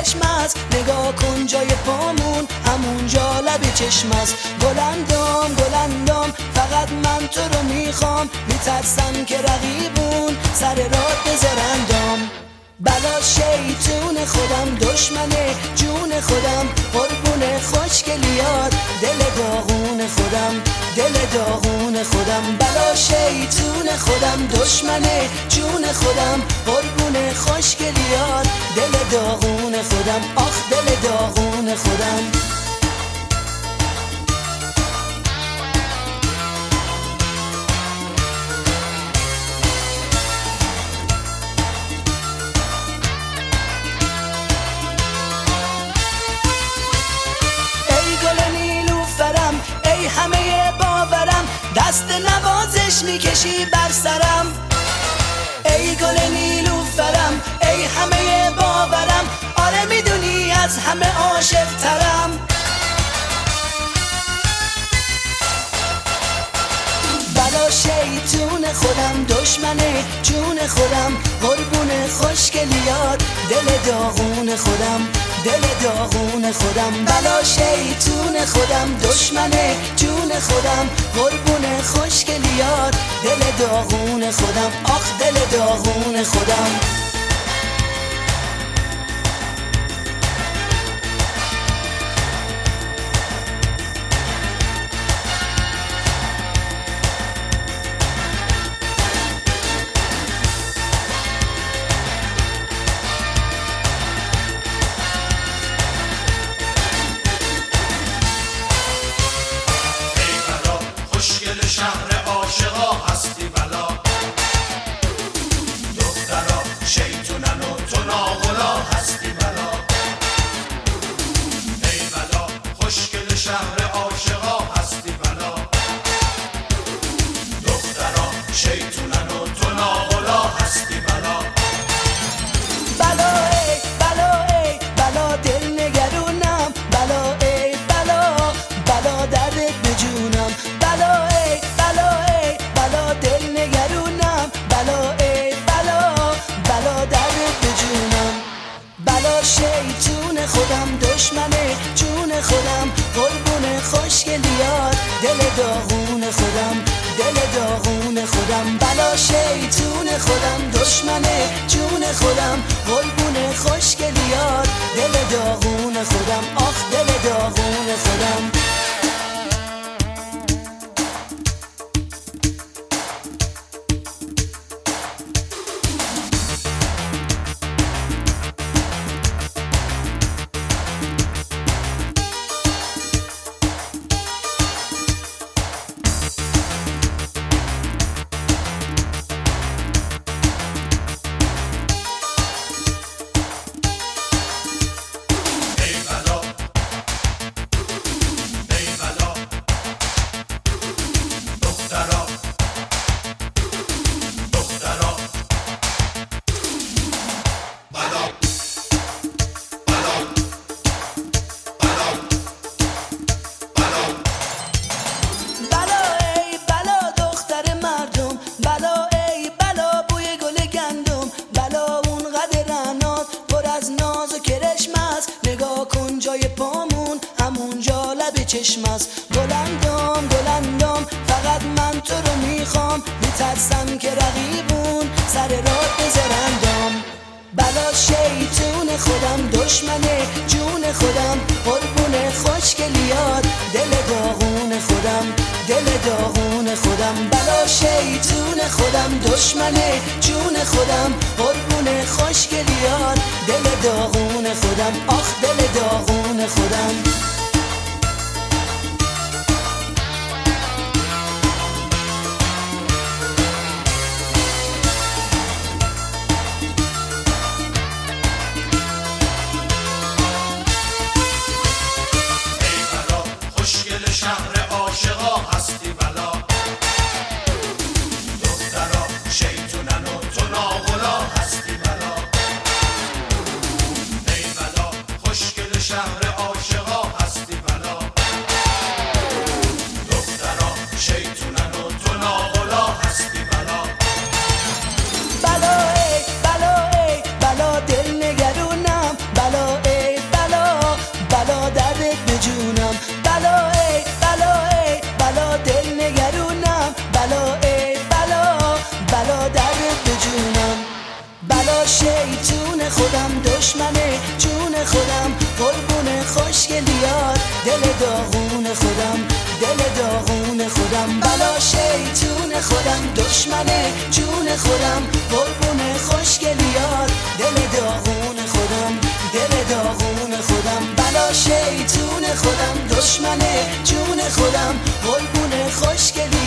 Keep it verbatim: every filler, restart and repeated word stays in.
کرشم است، نگاه کن جای پامون همونجا لب چشم است. گلندام گلندام فقط من تو رو میخوام، میترسم که رقیبون سر راه بذارندام. بلا شیطون خودم دشمن جون خودم، قربون خوشگلیات دل داغون خودم، دل داغون خودم. بلا شیطون خودم دشمن جون خودم، قربون خوشگلیات دل داغون خودم، آخ دل داغون خودم. همه باورم دست نوازش میکشی بر سرم. ای گل نیلوفرم ای همه باورم، آره میدونی از همه عاشق ترم. بلا شیطون خودم دشمن جون خودم، قربون خوشگلیات دل داغون خودم، دل داغون خودم. بلا شیطون خودم دشمن جون خودم، قربون خوشگلیات دل داغون خودم، آخ دل داغون خودم. شهر عاشقا هستی بلا، دخترا شیطونن و تو ناغلا هستی بلا. ای بلا خوشگل شهر عاشقا هستی بلا، دخترا شیطونن و تو ناغلا هستی بلا. بلا ای بلا ای بلا دل نگرونم، بلا ای بلا بلا دردت به جونم. بلا ای بلا ای بلا دل نگرونم، بلا ای بلا بلا دردت به جونم. بلا شیطون خودم دشمن جون خودم، قربون خوشگلیات دل داغون خودم، دل داغون خودم. بلا شیطون خودم دشمن جون خودم، قربون خوشگلیات دل داغون خودم، آخ دل داغون خودم. چشم است. گلندام گلندام فقط من تو رو میخوام، میترسم که رقیبون سر راه بذارندام. بلا شیطون خودم دشمن جون خودم، قربون خوشگلیات دل داغون خودم، دل داغون خودم. بلا شیطون خودم دشمن جون خودم، قربون خوشگلیات دل داغون خودم، آخ دل داغون خودم. شهر عاشقا هستی بلا، دخترا شیطونن و تو ناغلا هستی بلا. ای بلا خوشگل شهر عاشقا هستی بلا شیطون خودم دشمنه جون خودم قربون خوشگلیات دل داغون خودم دل داغون خودم بلا شیطون خودم دشمنه جون خودم قربون خوشگلیات دل داغون خودم دل داغون خودم بلا شیطون خودم دشمنه جون خودم قربون خوشگلیات